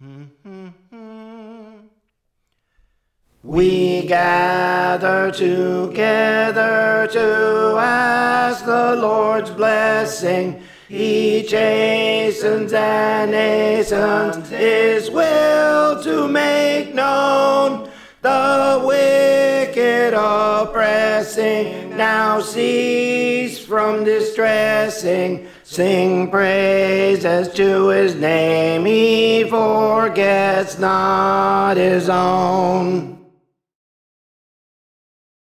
We gather together to ask the Lord's blessing. He chastens and hastens his will to make known. The wicked oppressing now cease from distressing. Sing praises to his name, he forgets not his own.